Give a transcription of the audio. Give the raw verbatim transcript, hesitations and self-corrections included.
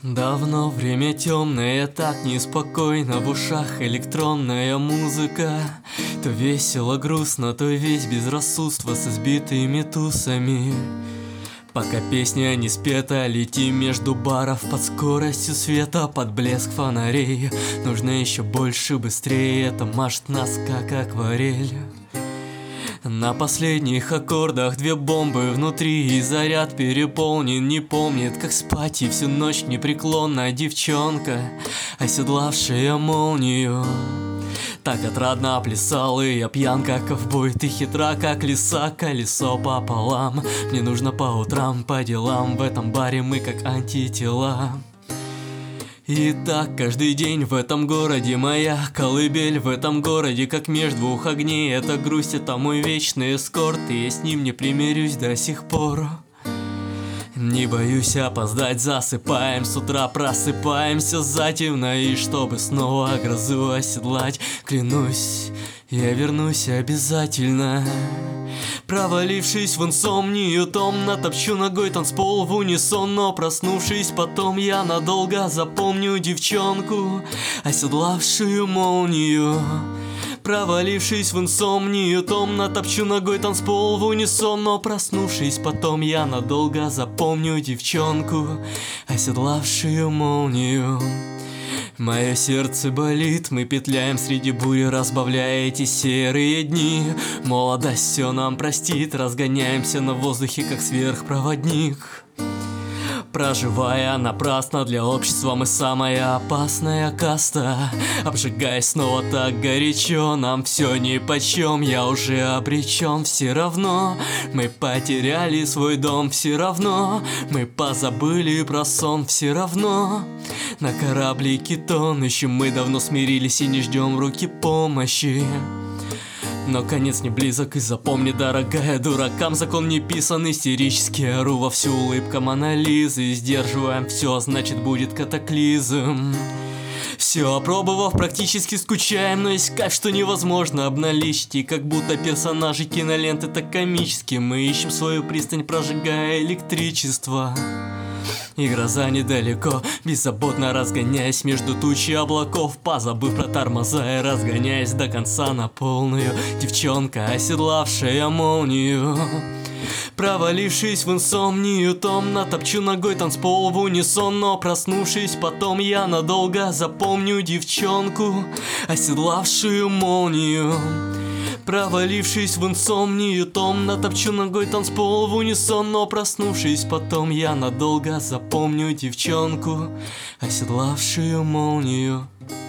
Давно время темное, так неспокойно, в ушах электронная музыка. То весело, грустно, то весь безрассудство с избитыми тусами. Пока песня не спета, летим между баров под скоростью света, под блеск фонарей. Нужно еще больше, быстрее, это машет нас как акварель. На последних аккордах две бомбы внутри, и заряд переполнен, не помнит, как спать, и всю ночь непреклонная девчонка, оседлавшая молнию. Так отрадно плясал, и я пьян, как ковбой, ты хитра, как лиса, колесо пополам. Мне нужно по утрам, по делам, в этом баре мы как антитела. И так каждый день в этом городе моя колыбель, в этом городе как между двух огней. Это грусть, это мой вечный эскорт, и я с ним не примирюсь до сих пор. Не боюсь опоздать, засыпаем, с утра просыпаемся затемно, и чтобы снова грозу оседлать, клянусь, я вернусь обязательно. Провалившись в инсомнию, томно топчу ногой танцпол в унисон, но проснувшись потом, я надолго запомню девчонку, оседлавшую молнию. Провалившись в инсомнию, томно топчу ногой танцпол в унисон, но проснувшись потом, я надолго запомню девчонку, оседлавшую молнию. Мое сердце болит, мы петляем среди бури, разбавляя эти серые дни. Молодость все нам простит, разгоняемся на воздухе, как сверхпроводник. Проживая напрасно, для общества мы самая опасная каста. Обжигаясь снова так горячо, нам все нипочем, я уже обречен. Все равно мы потеряли свой дом, все равно мы позабыли про сон, все равно на кораблике тонущем мы давно смирились и не ждем в руки помощи. Но конец не близок, и запомни, дорогая, дуракам закон не писан. Истерически ору во всю, улыбка Монолизы. Сдерживаем все, значит будет катаклизм. Все опробовав, практически скучаем, но есть кайф, что невозможно обналичить. И как будто персонажи киноленты так комически мы ищем свою пристань, прожигая электричество. И гроза недалеко, беззаботно разгоняясь между тучи облаков, позабыв про тормоза и разгоняясь до конца на полную. Девчонка, оседлавшая молнию. Провалившись в инсомнию, томно топчу ногой танцпол в унисон, но проснувшись потом, я надолго запомню девчонку, оседлавшую молнию. Провалившись в инсомнию, томно топчу ногой танцпол в унисон, но проснувшись потом, я надолго запомню девчонку, оседлавшую молнию.